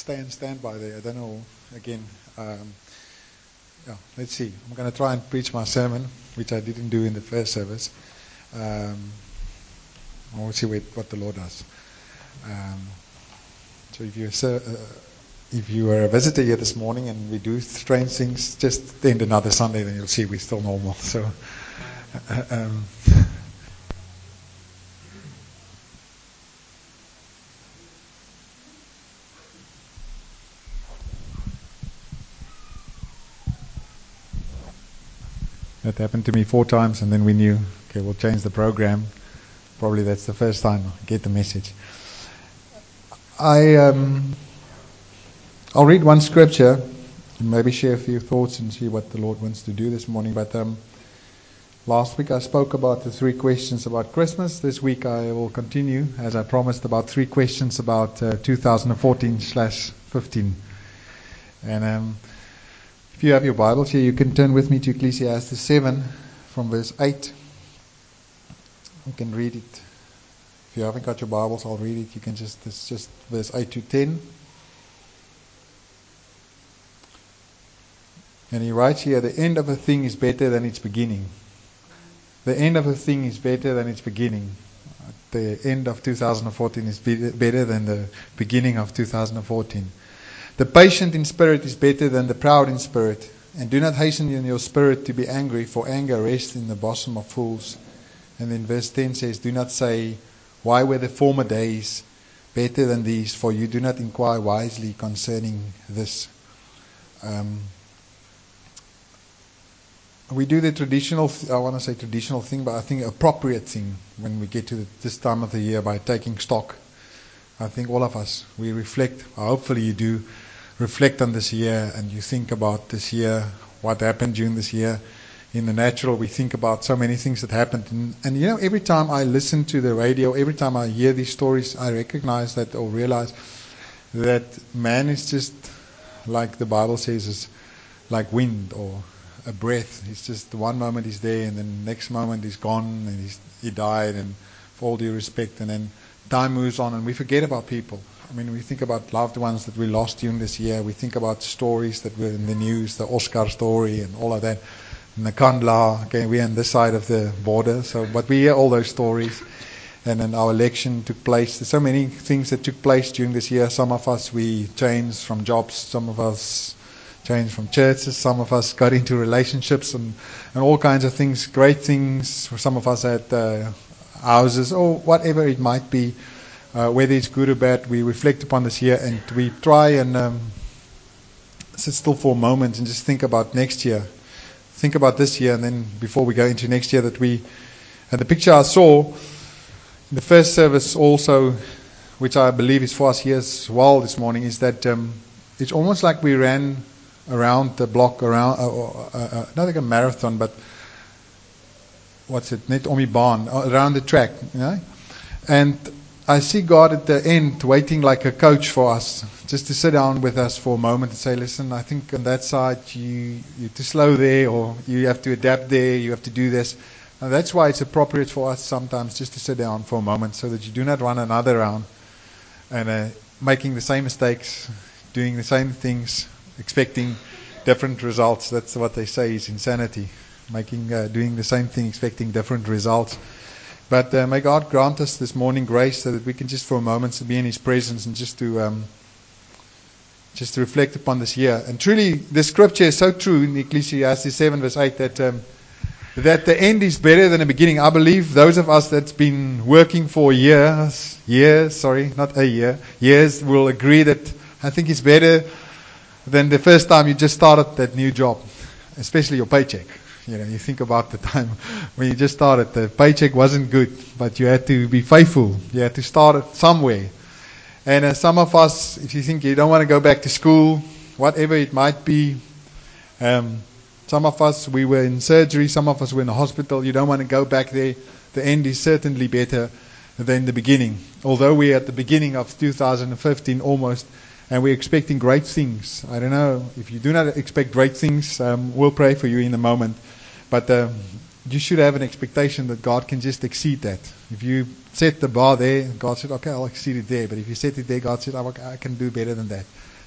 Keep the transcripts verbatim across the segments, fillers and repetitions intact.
stay and stand by there. I don't know. Again, um, yeah, let's see. I'm going to try and preach my sermon, which I didn't do in the first service. Um, we'll see what the Lord does. Um, so if you're uh, if you are a visitor here this morning and we do strange things, just end another Sunday, then you'll see we're still normal. So. Uh, um, That happened to me four times, and then we knew, okay, we'll change the program. Probably that's the first time I get the message. I, um, I'll read one scripture and maybe share a few thoughts and see what the Lord wants to do this morning. But um, last week I spoke about the three questions about Christmas. This week I will continue, as I promised, about three questions about uh, two thousand fourteen slash fifteen. And um, if you have your Bibles here, you can turn with me to Ecclesiastes seven from verse eight. You can read it. If you haven't got your Bibles, I'll read it. You can just, it's just verse eight to ten. And he writes here, the end of a thing is better than its beginning. The end of a thing is better than its beginning. The end of two thousand fourteen is better than the beginning of two thousand fourteen. The patient in spirit is better than the proud in spirit. And do not hasten in your spirit to be angry, for anger rests in the bosom of fools. And then verse ten says, do not say, why were the former days better than these? For you do not inquire wisely concerning this. Um, we do the traditional, I want to say traditional thing, but I think appropriate thing when we get to the, this time of the year by taking stock. I think all of us, we reflect, hopefully you do, reflect on this year and you think about this year, what happened during this year. In the natural, we think about so many things that happened. And, and you know, every time I listen to the radio, every time I hear these stories, I recognize that or realize that man is just, like the Bible says, is like wind or a breath. It's just one moment he's there and then the next moment he's gone and he's, he died, and for all due respect, and then time moves on and we forget about people. I mean, we think about loved ones that we lost during this year. We think about stories that were in the news, the Oscar story and all of that. And the Kandla, okay, we're on this side of the border. So, but we hear all those stories. And then our election took place. There's so many things that took place during this year. Some of us, we changed from jobs. Some of us changed from churches. Some of us got into relationships and, and all kinds of things, great things. Some of us had uh, houses or whatever it might be. Uh, whether it's good or bad, we reflect upon this year and we try and um, sit still for a moment and just think about next year. Think about this year, and then before we go into next year, that we, and the picture I saw in the first service also, which I believe is for us here as well this morning, is that um, it's almost like we ran around the block, around, uh, uh, uh, not like a marathon, but what's it, Net Omi Baan, around the track, you know, and I see God at the end waiting like a coach for us, just to sit down with us for a moment and say, listen, I think on that side you, you're too slow there, or you have to adapt there, you have to do this. And that's why it's appropriate for us sometimes just to sit down for a moment so that you do not run another round and uh, making the same mistakes, doing the same things, expecting different results. That's what they say is insanity, making, uh, doing the same thing, expecting different results. But uh, may God grant us this morning grace so that we can just for a moment to be in His presence and just to um, just to reflect upon this year. And truly, the scripture is so true in Ecclesiastes seven verse eight that um, that the end is better than the beginning. I believe those of us that's been working for years, years, sorry, not a year, years, will agree that I think it's better than the first time you just started that new job, especially your paycheck. You know, you think about the time when you just started, the paycheck wasn't good, but you had to be faithful. You had to start it somewhere. And uh, some of us, if you think you don't want to go back to school, whatever it might be, um, some of us, we were in surgery, some of us were in the hospital, you don't want to go back there. The end is certainly better than the beginning. Although we're at the beginning of two thousand fifteen almost, and we're expecting great things. I don't know, if you do not expect great things, um, we'll pray for you in a moment. But um, you should have an expectation that God can just exceed that. If you set the bar there, God said, okay, I'll exceed it there. But if you set it there, God said, oh, I can do better than that.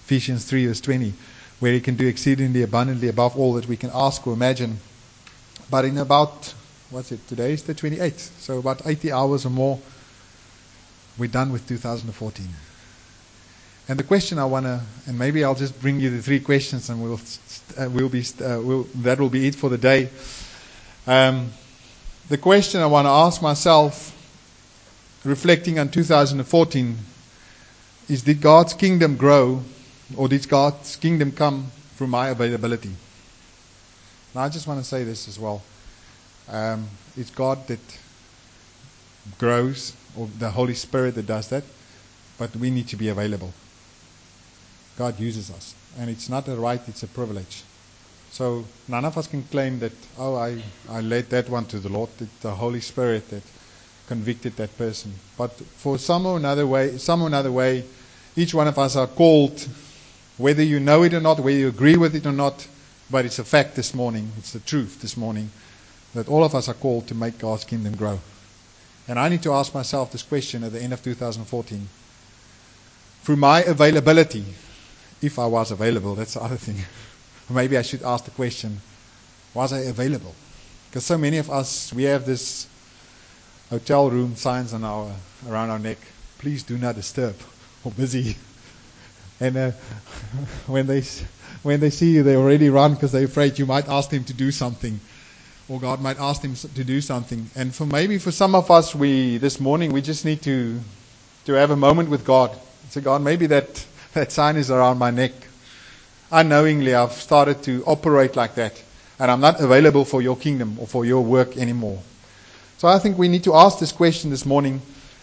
Ephesians three verse twenty, where He can do exceedingly abundantly above all that we can ask or imagine. But in about, what's it, today is the twenty-eighth, so about eighty hours or more, we're done with two thousand fourteen. And the question I want to, and maybe I'll just bring you the three questions, and we'll, uh, we'll be, uh, we'll, that will be it for the day. Um, the question I want to ask myself, reflecting on two thousand fourteen, is: did God's kingdom grow, or did God's kingdom come through my availability? Now, I just want to say this as well. Um, it's God that grows, or the Holy Spirit that does that, but we need to be available. God uses us, and it's not a right, it's a privilege. So none of us can claim that, oh, I, I led that one to the Lord. It's the Holy Spirit that convicted that person. But for some or another way, some or another way, each one of us are called, whether you know it or not, whether you agree with it or not, but it's a fact this morning, it's the truth this morning, that all of us are called to make God's kingdom grow. And I need to ask myself this question at the end of two thousand fourteen. Through my availability, if I was available, that's the other thing. Maybe I should ask the question, was I available? Because so many of us, we have this hotel room signs on our around our neck. Please do not disturb, or busy. And uh, when they when they see you, they already run because they're afraid you might ask them to do something, or God might ask them to do something. And for maybe for some of us, we this morning we just need to to have a moment with God. Say, God, maybe that that sign is around my neck. Unknowingly, I've started to operate like that, and I'm not available for your kingdom or for your work anymore. So I think we need to ask this question this morning: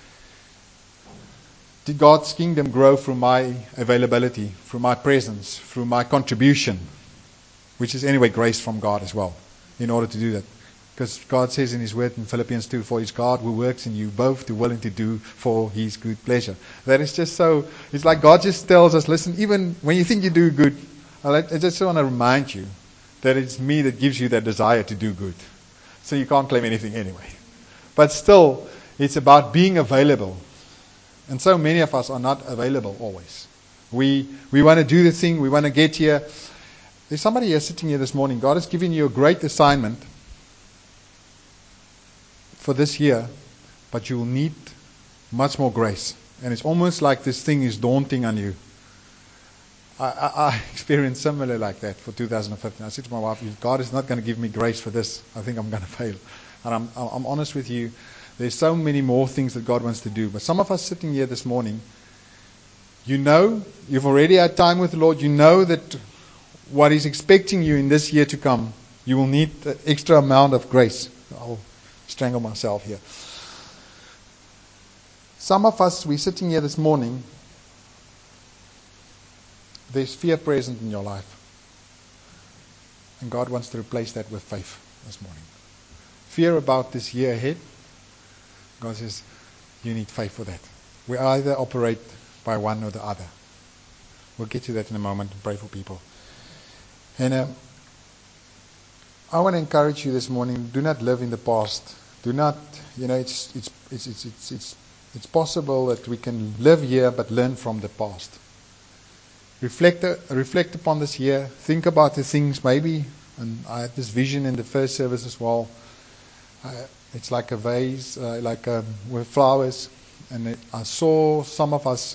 did God's kingdom grow through my availability, through my presence, through my contribution, which is anyway grace from God as well, in order to do that? Because God says in His word in Philippians two, for it's God who works in you both to will and to do for His good pleasure. That is just so, it's like God just tells us, listen, even when you think you do good, I just want to remind you that it's me that gives you that desire to do good. So you can't claim anything anyway. But still, it's about being available. And so many of us are not available always. We we want to do the thing, we want to get here. There's somebody here sitting here this morning. God has given you a great assignment for this year, but you will need much more grace. And it's almost like this thing is daunting on you. I, I, I experienced similar like that for two thousand fifteen. I said to my wife, if God is not going to give me grace for this, I think I'm going to fail. And I'm, I'm honest with you, there's so many more things that God wants to do. But some of us sitting here this morning, you know, you've already had time with the Lord. You know that what He's expecting you in this year to come, you will need an extra amount of grace. I'll strangle myself here. Some of us, we're sitting here this morning, there's fear present in your life. And God wants to replace that with faith this morning. Fear about this year ahead. God says, you need faith for that. We either operate by one or the other. We'll get to that in a moment and pray for people. And uh, I want to encourage you this morning, do not live in the past. Do not, you know, it's it's it's it's it's it's, it's possible that we can live here but learn from the past. Reflect uh, reflect upon this year. Think about the things maybe, and I had this vision in the first service as well. Uh, it's like a vase, uh, like um, with flowers, and it, I saw some of us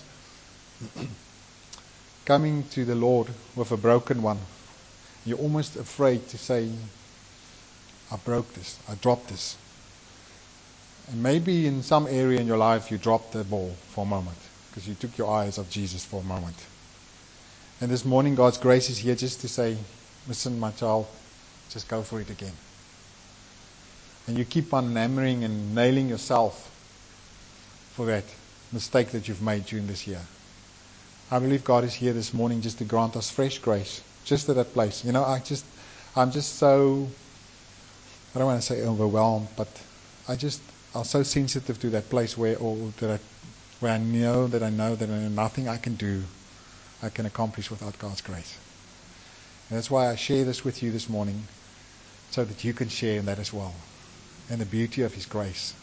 coming to the Lord with a broken one. You're almost afraid to say, I broke this, I dropped this. And maybe in some area in your life you dropped the ball for a moment because you took your eyes off Jesus for a moment. And this morning God's grace is here just to say, listen, my child, just go for it again. And you keep on hammering and nailing yourself for that mistake that you've made during this year. I believe God is here this morning just to grant us fresh grace, just at that place. You know, I just, I'm just so, I don't want to say overwhelmed, but I just, I'm so sensitive to that place where, or that I, where I know that I know that nothing I can do, I can accomplish without God's grace. And that's why I share this with you this morning, so that you can share in that as well. And the beauty of His grace.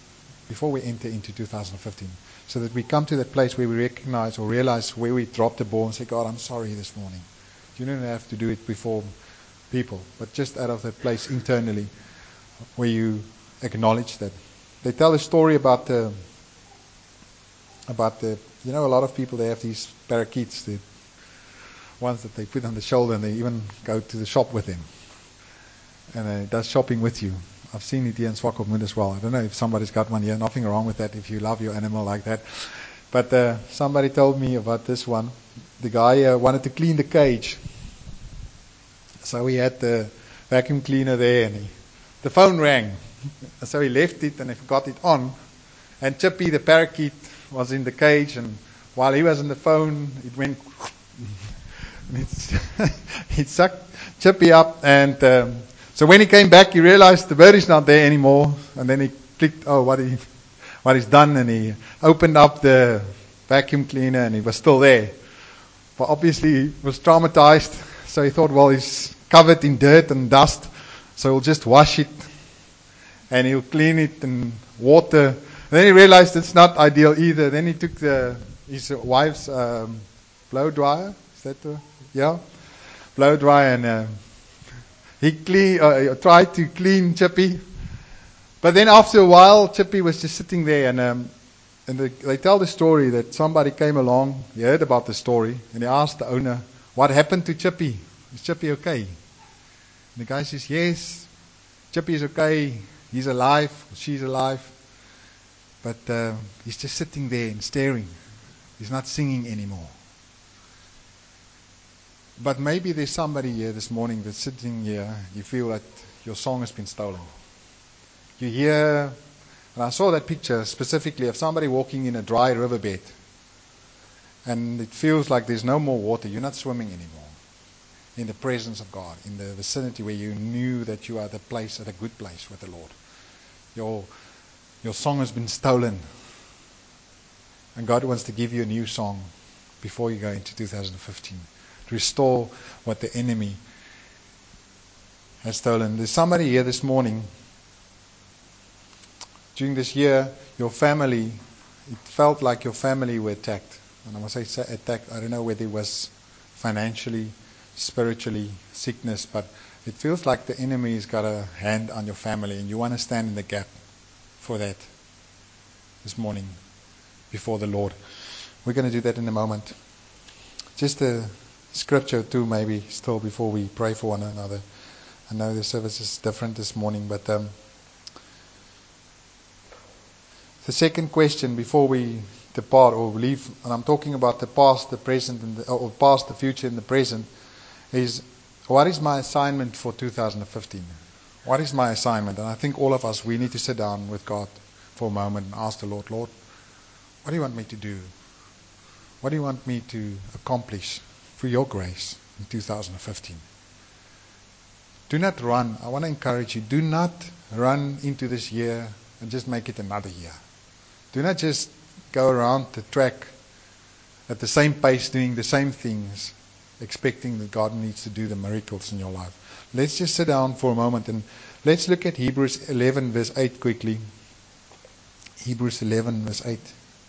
before we enter into two thousand fifteen. So that we come to that place where we recognize or realize where we dropped the ball and say, God, I'm sorry this morning. You don't have to do it before people, but just out of that place internally where you acknowledge that. They tell a story about the, about the, you know, a lot of people, they have these parakeets, the ones that they put on the shoulder, and they even go to the shop with them. And uh, does shopping with you. I've seen it here in Swakopmund as well. I don't know if somebody's got one here. Nothing wrong with that if you love your animal like that. But uh, somebody told me about this one. The guy uh, wanted to clean the cage. So he had the vacuum cleaner there, and he, the phone rang. So he left it and he forgot it on. And Chippy, the parakeet, was in the cage, and while he was on the phone, it went and it's it sucked Chippy up, and um, so when he came back, he realized the bird is not there anymore, and then he clicked, oh, what he what he's done, and he opened up the vacuum cleaner, and he was still there. But obviously he was traumatized, so he thought, well, he's covered in dirt and dust, so he'll just wash it, and he'll clean it and water. And then he realized it's not ideal either. Then he took the his wife's um, blow dryer. Is that the, yeah? Blow dryer, and uh, he clean, uh, tried to clean Chippy. But then after a while, Chippy was just sitting there, and um, and the, they tell the story that somebody came along, he heard about the story, and he asked the owner, what happened to Chippy? Is Chippy okay? And the guy says, yes, Chippy is okay, he's alive, she's alive, but uh, he's just sitting there and staring. He's not singing anymore. But maybe there's somebody here this morning that's sitting here, you feel that your song has been stolen. You hear, and I saw that picture specifically of somebody walking in a dry riverbed, and it feels like there's no more water. You're not swimming anymore in the presence of God, in the vicinity where you knew that you are at a place, at a good place with the Lord. Your your song has been stolen, and God wants to give you a new song before you go into two thousand fifteen. To restore what the enemy has stolen. There's somebody here this morning. During this year, your family, it felt like your family were attacked. And I must say attacked, I don't know whether it was financially, spiritually, sickness, but it feels like the enemy's got a hand on your family, and you want to stand in the gap for that this morning before the Lord. We're going to do that in a moment. Just a scripture too, maybe, still before we pray for one another. I know the service is different this morning, but um, the second question before we depart or leave, and I'm talking about the past, the present, and the, or past, the future, and the present, is what is my assignment for two thousand fifteen? What is my assignment? And I think all of us, we need to sit down with God for a moment and ask the Lord, Lord, what do you want me to do? What do you want me to accomplish for your grace in two thousand fifteen? Do not run. I want to encourage you. Do not run into this year and just make it another year. Do not just go around the track at the same pace doing the same things, expecting that God needs to do the miracles in your life. Let's just sit down for a moment and let's look at Hebrews eleven verse eight quickly. Hebrews eleven verse eight.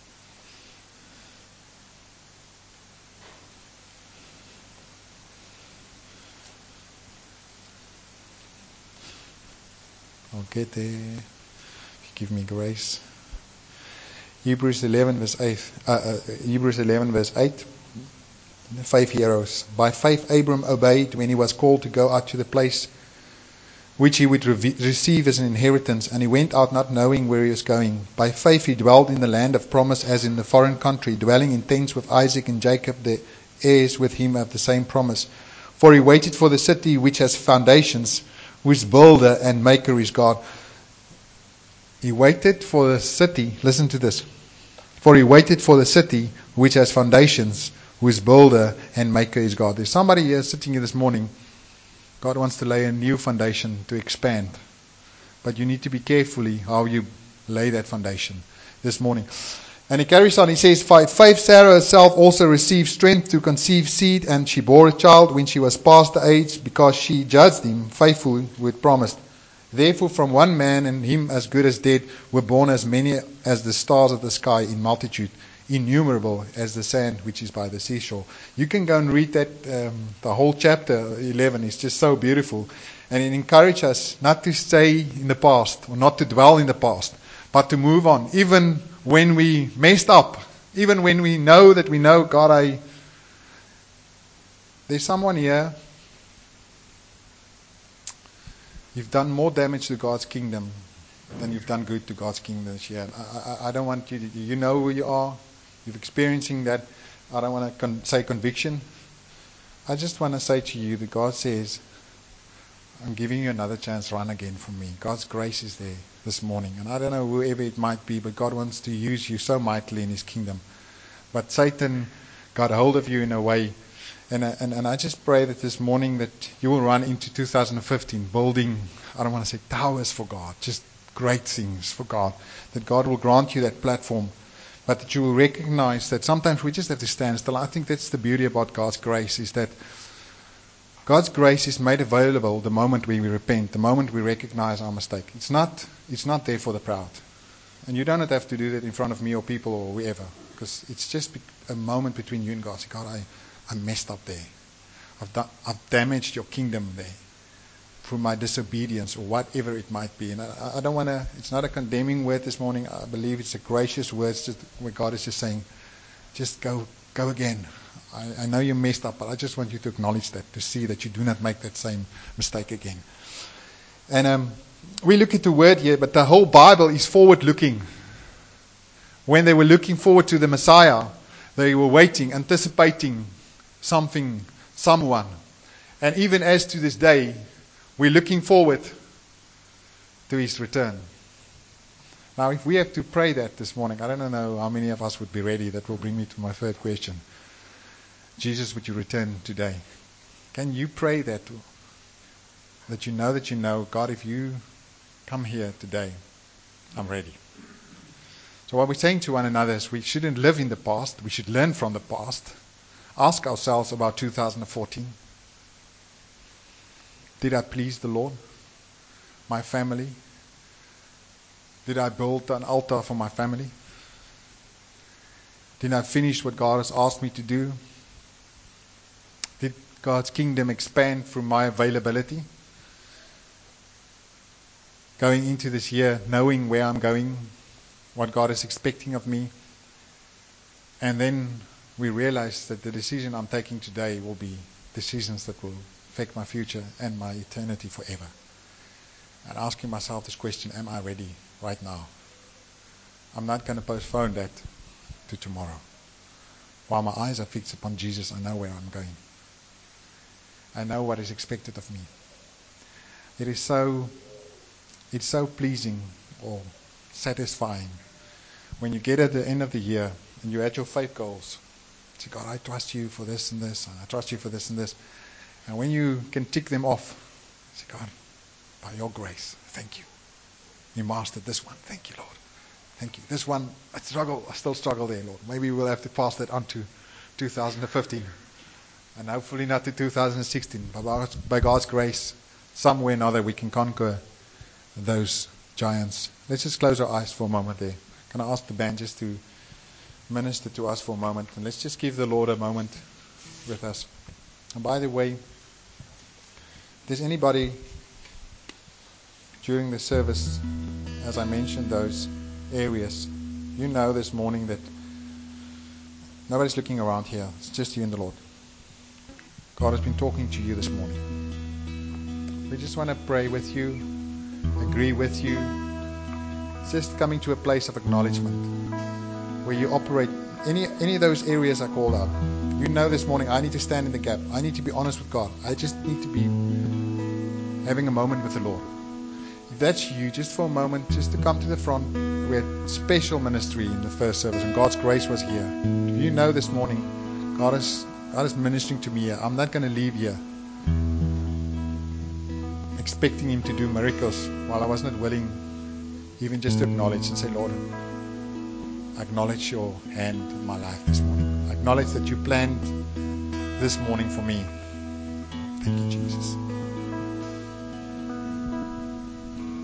I'll get there. Give me grace. Hebrews eleven verse eight. Uh, uh, Hebrews eleven verse eight. Five heroes. By faith Abram obeyed when he was called to go out to the place which he would re- receive as an inheritance, and he went out not knowing where he was going. By faith he dwelled in the land of promise as in the foreign country, dwelling in tents with Isaac and Jacob, the heirs with him of the same promise. For he waited for the city which has foundations, whose builder and maker is God. He waited for the city, listen to this, for he waited for the city which has foundations, whose builder and maker is God. There's somebody here sitting here this morning, God wants to lay a new foundation to expand. But you need to be carefully how you lay that foundation this morning. And he carries on, he says, by faith Sarah herself also received strength to conceive seed, and she bore a child when she was past the age, because she judged him faithful who had promised. Therefore from one man, and him as good as dead, were born as many as the stars of the sky in multitude, innumerable as the sand which is by the seashore. You can go and read that, um, the whole chapter eleven is just so beautiful. And it encourages us not to stay in the past, or not to dwell in the past, but to move on. Even when we messed up, even when we know that we know, God, I... There's someone here, you've done more damage to God's kingdom than you've done good to God's kingdom this year. I, I, I don't want you to... You know who you are. You're experiencing that. I don't want to con- say conviction. I just want to say to you that God says, I'm giving you another chance, run again for me. God's grace is there this morning. And I don't know whoever it might be, but God wants to use you so mightily in His kingdom. But Satan got hold of you in a way. And, and, and I just pray that this morning that you will run into two thousand fifteen building, I don't want to say towers for God, just great things for God. That God will grant you that platform. But that you will recognize that sometimes we just have to stand still. I think that's the beauty about God's grace, is that God's grace is made available the moment we repent, the moment we recognize our mistake. It's not, it's not there for the proud. And you don't have to do that in front of me or people or whoever, because it's just a moment between you and God. Say, God, I, I messed up there. I've, done, I've damaged your kingdom there through my disobedience or whatever it might be. And I, I don't want to, it's not a condemning word this morning. I believe it's a gracious word, it's just where God is just saying, just go, go again. I, I know you messed up, but I just want you to acknowledge that, to see that you do not make that same mistake again. And um, we look at the word here, but the whole Bible is forward-looking. When they were looking forward to the Messiah, they were waiting, anticipating something, someone. And even as to this day, we're looking forward to His return. Now, if we have to pray that this morning, I don't know how many of us would be ready. That will bring me to my third question. Jesus, would you return today? Can you pray that? That you know that you know, God, if you come here today, I'm ready. So what we're saying to one another is we shouldn't live in the past. We should learn from the past. Ask ourselves about two thousand fourteen. Did I please the Lord? My family? Did I build an altar for my family? Did I finish what God has asked me to do? Did God's kingdom expand through my availability? Going into this year, knowing where I'm going, what God is expecting of me. And then we realize that the decision I'm taking today will be decisions that will affect my future and my eternity forever. And asking myself this question, am I ready right now? I'm not going to postpone that to tomorrow. While my eyes are fixed upon Jesus, I know where I'm going. I know what is expected of me. It is so, it's so pleasing or satisfying when you get at the end of the year and you're at your faith goals. Say, God, I trust you for this and this, and I trust you for this and this. And when you can tick them off, say, God, by your grace, thank you. You mastered this one. Thank you, Lord. Thank you. This one, I struggle. I still struggle there, Lord. Maybe we'll have to pass that on to two thousand fifteen. And hopefully not to two thousand sixteen. But by, by God's grace, somewhere or another we can conquer those giants. Let's just close our eyes for a moment there. Can I ask the band just to minister to us for a moment? And let's just give the Lord a moment with us. And by the way, if there's anybody during the service, as I mentioned those areas, you know this morning that nobody's looking around here. It's just you and the Lord. God has been talking to you this morning. We just want to pray with you, agree with you. It's just coming to a place of acknowledgement where you operate any any of those areas I called out. You know this morning, I need to stand in the gap. I need to be honest with God. I just need to be having a moment with the Lord. If that's you, just for a moment, just to come to the front. We had special ministry in the first service, and God's grace was here. If you know this morning, God is God is ministering to me here. I'm not going to leave here expecting Him to do miracles while I was not willing even just to acknowledge and say, Lord, I acknowledge your hand in my life this morning. I acknowledge that you planned this morning for me. Thank you, Jesus.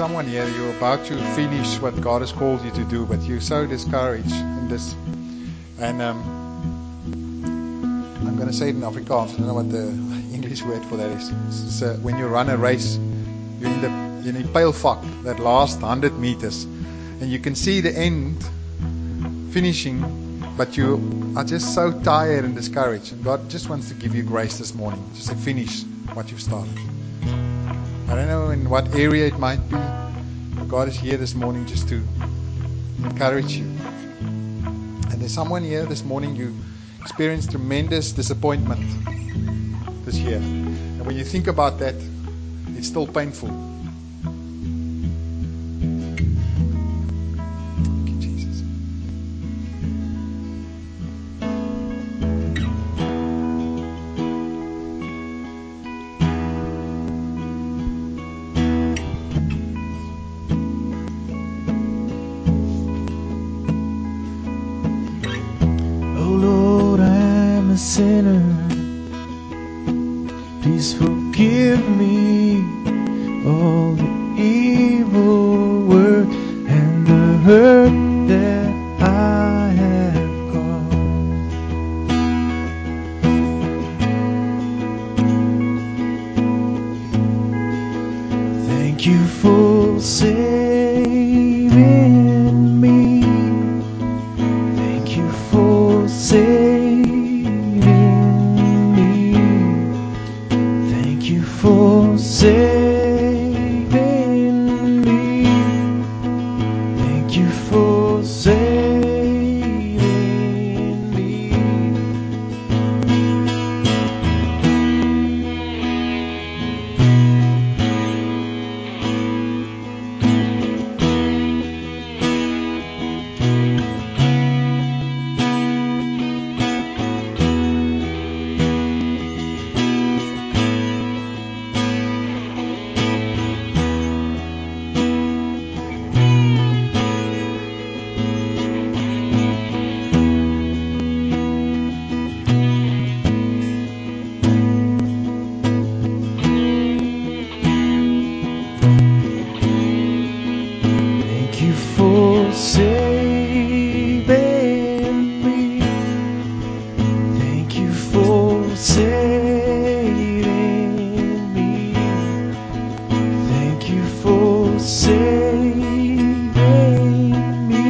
someone here, you're about to finish what God has called you to do, but you're so discouraged in this. And um, I'm going to say it in Afrikaans. I don't know what the English word for that is. It's, uh, when you run a race, you're in the in a pijlvak, that last hundred meters, and you can see the end finishing, but you are just so tired and discouraged. And God just wants to give you grace this morning, just to finish what you've started. I don't know in what area it might be, but God is here this morning just to encourage you. And there's someone here this morning, you experienced tremendous disappointment this year. And when you think about that, it's still painful. Thank you, Jesus. Oh Lord, I'm a sinner. Please forgive me all the evil word and the hurt that I have caused. Thank you for saving me. Thank you for saving me. Thank you for saving me. Thank you for saving me. Thank you for saving me. Thank you for saving me. Thank you for saving me.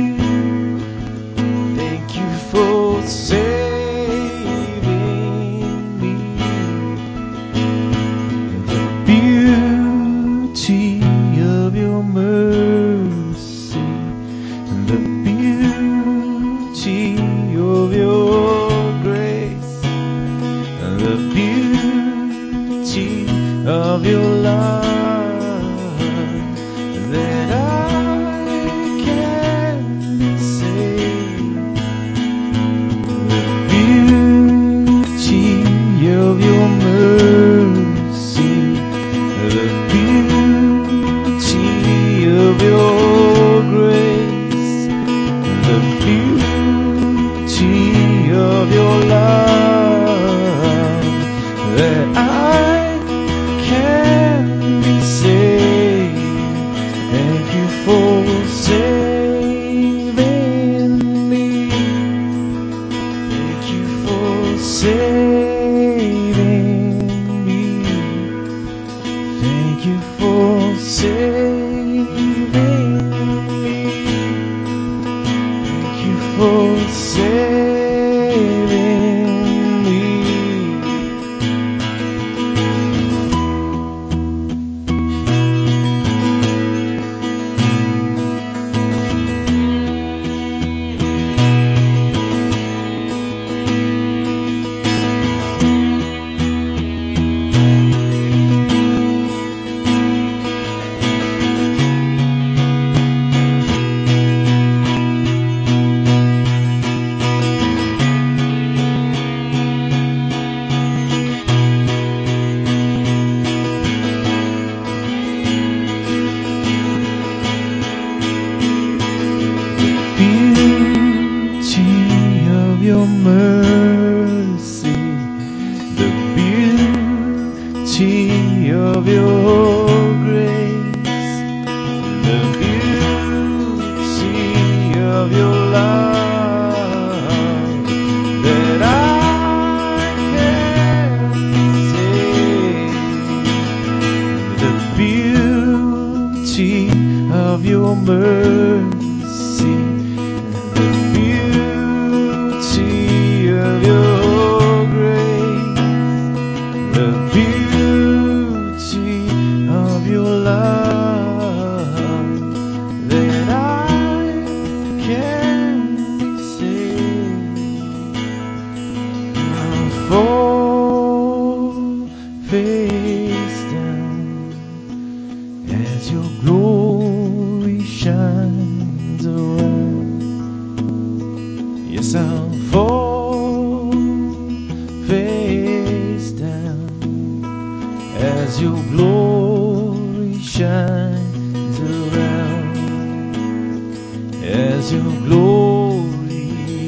Thank you for saving me. The beauty of your mercy and the beauty of your grace and the beauty of your love, that I can be saved. The beauty of your mercy, the beauty of your grace, the beauty of your love, that I can be saved. Thank you for saving me. Thank you for saving me. Thank you for saving me. Thank you for saving me. Your mercy, the beauty of your grace, of your love that I can see the beauty of your mercy, the beauty of your grace, the beauty of your love that I can see. I'll fall face down as your glory shines around. Yes, I'll fall face down as your glory shines around, as your glory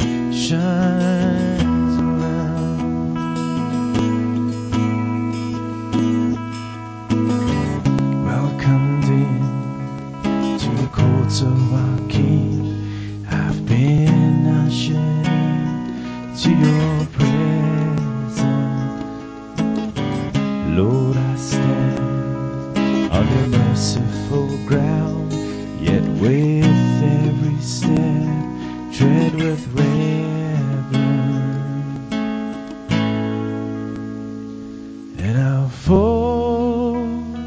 shines around. Welcomed in to the courts of our King, I've been ushered in to your presence. Lord, I stand on your merciful ground, yet with every step tread with reverence, and I'll fall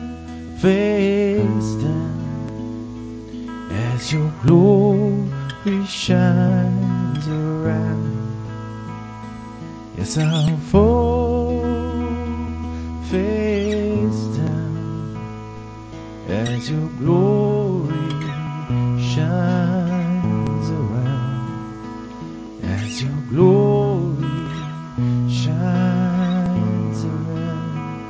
face down as your glory shines around. Yes, I'll fall face down as your glory shines around, as your glory shines around.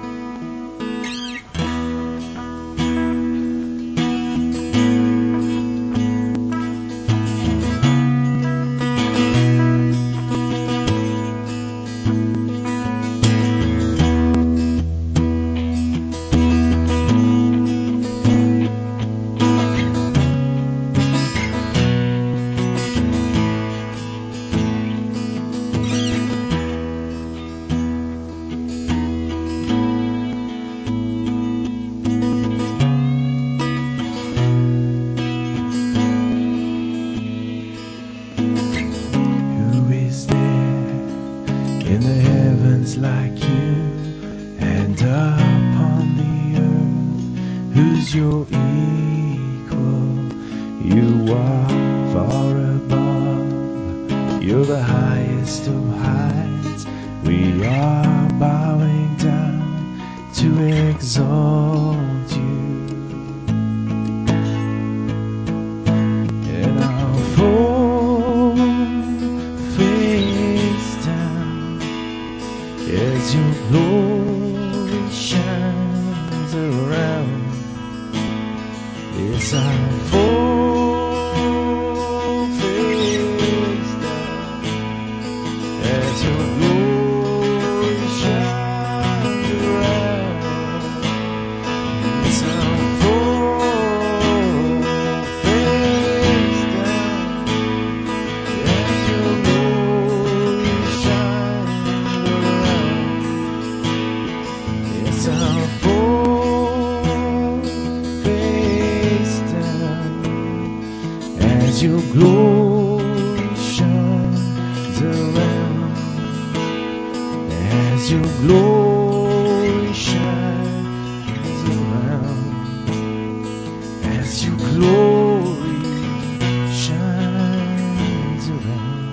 Who is there in the heavens like you, and upon the earth who's your equal? You are far above, you're the highest of heights. We are bowing down to exalt you, and I'll fall face down as your glory shines around. Yes, I'll fall face down as your glory shines around. Yes, I'll fall face down as your glory shines around. Yes, I'll fall face down as your glory shines around, as your glory shines around, as your glory shines around.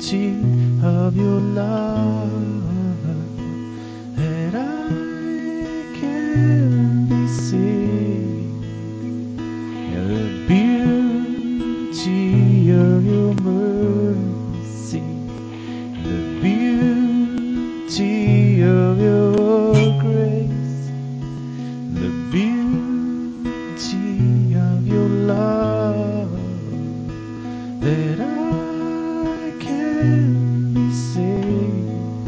beauty of your love that I can be seen, and the beauty of your mercy, the beauty of your grace, the beauty of your love that I can be saved.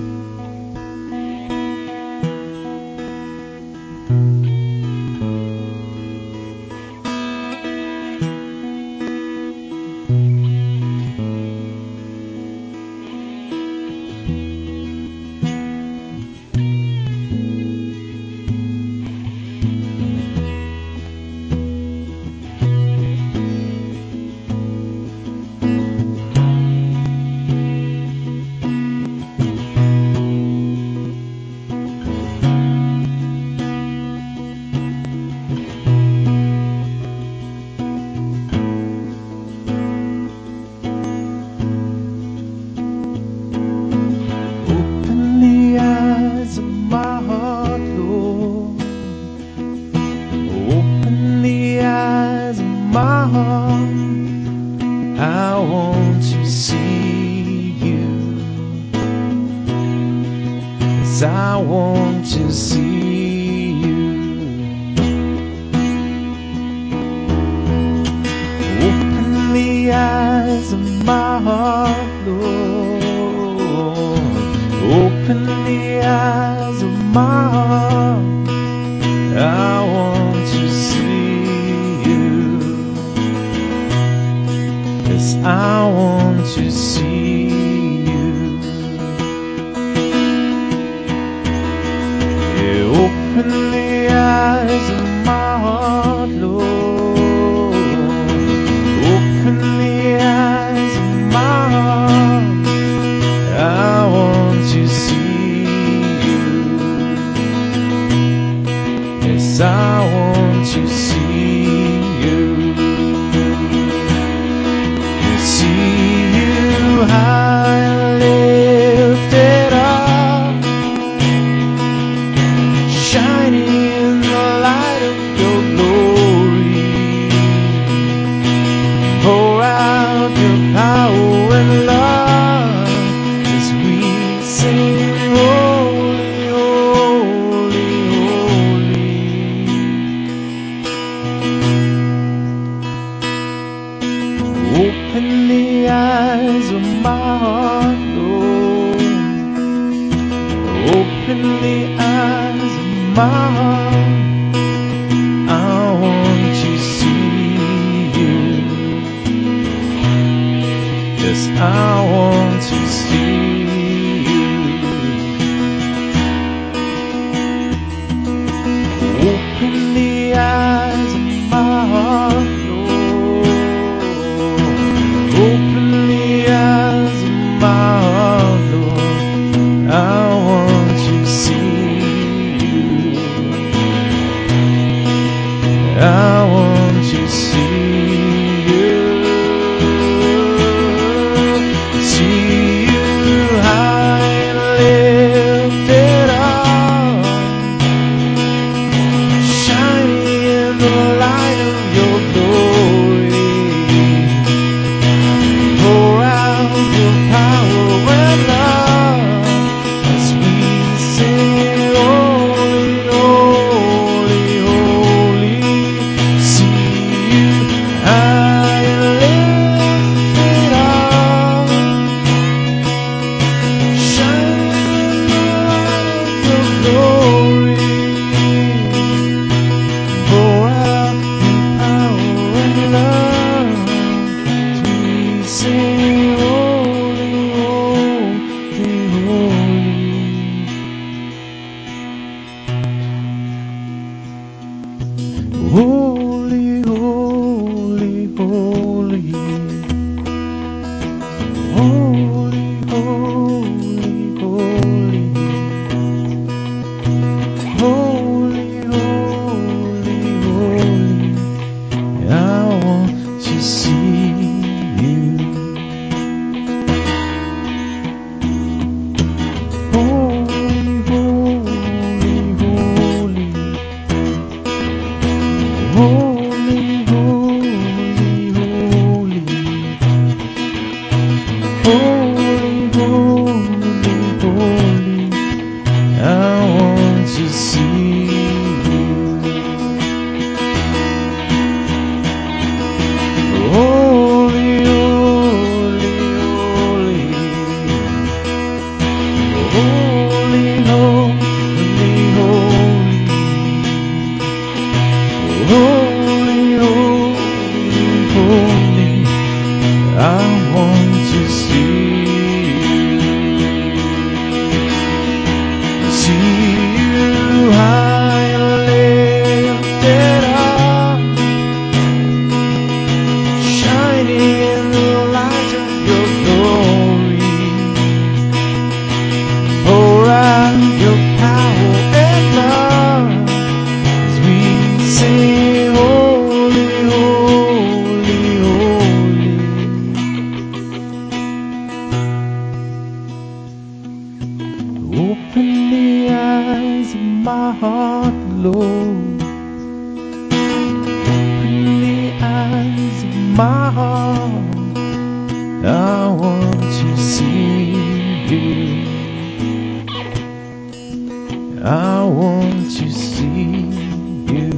Open the eyes of my heart, Lord. Open the eyes of my heart. I want to see you. Yes, I want to see you. Open the eyes of my heart, Lord. Open the eyes of my heart. I want to see you. Yes, I want to see you. Yeah, open the eyes of my heart, Lord. Open the eyes of my heart. I want to see you. Yes, I want to see you. To see you high and lifted up, shining in the light of your glory. Pour out your power and love as we sing, holy, holy, holy. Open the eyes of my heart, Lord. Open the eyes of my heart. I want to see you. Yes, I want to see you. Open the eyes of my heart, Lord. Open the eyes of my heart, Lord. I want to see you. I want to see you. See you high holy, holy, holy. I want to see you. Holy, holy, holy. Holy, holy, holy. Holy, holy, holy. I want to see you. See you high and lifted up, shining in the light of your glory. Pour out your power and love as we sing, holy, holy, holy. Open the eyes of my heart, Lord. Open the eyes of my heart. I want to see you. I want to see you.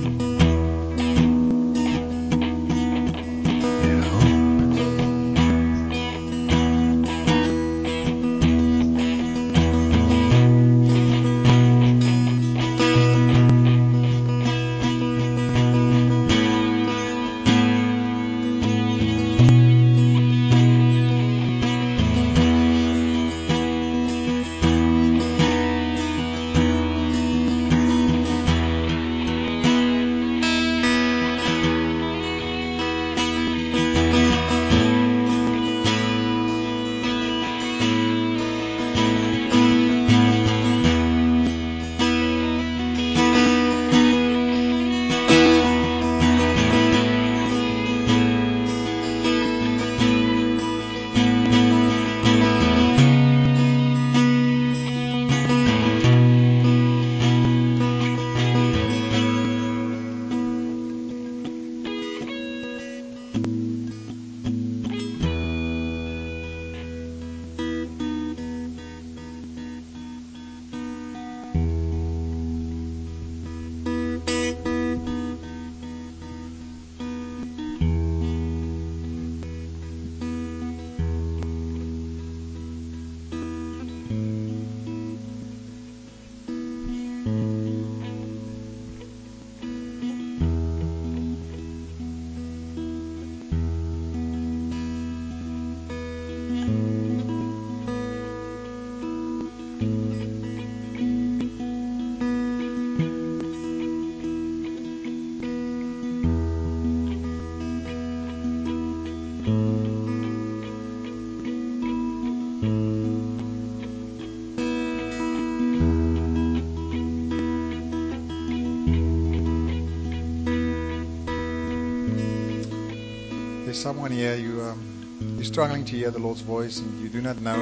There's someone here, you, um, you're struggling to hear the Lord's voice and you do not know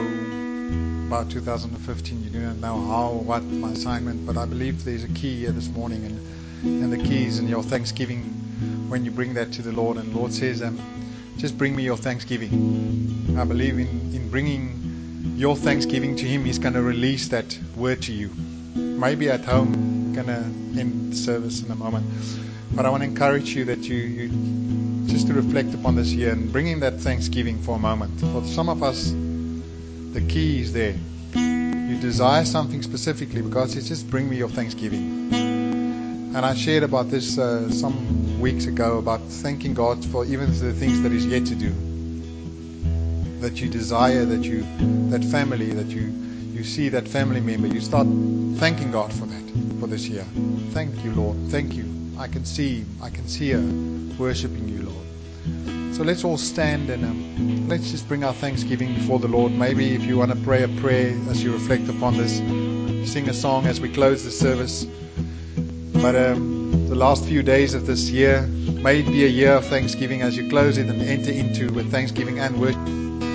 about two thousand fifteen, you do not know how, what my assignment, but I believe there's a key here this morning, and, and the key is in your thanksgiving when you bring that to the Lord. And the Lord says, um, just bring me your thanksgiving. I believe in, in bringing your thanksgiving to Him, He's going to release that word to you. Maybe at home, we're going to end the service in a moment. But I want to encourage you that you, you just to reflect upon this year and bringing that thanksgiving for a moment. For some of us, the key is there. You desire something specifically, because says, just bring me your thanksgiving. And I shared about this uh, some weeks ago, about thanking God for even the things that He's yet to do. That you desire, that you, that family, that you, you see that family member, you start thanking God for that, for this year. Thank you, Lord. Thank you. I can see, I can see her worshiping you, Lord. So let's all stand and um, let's just bring our thanksgiving before the Lord. Maybe if you want to pray a prayer as you reflect upon this, sing a song as we close the service. But um, the last few days of this year may be a year of thanksgiving as you close it and enter into with thanksgiving and worship.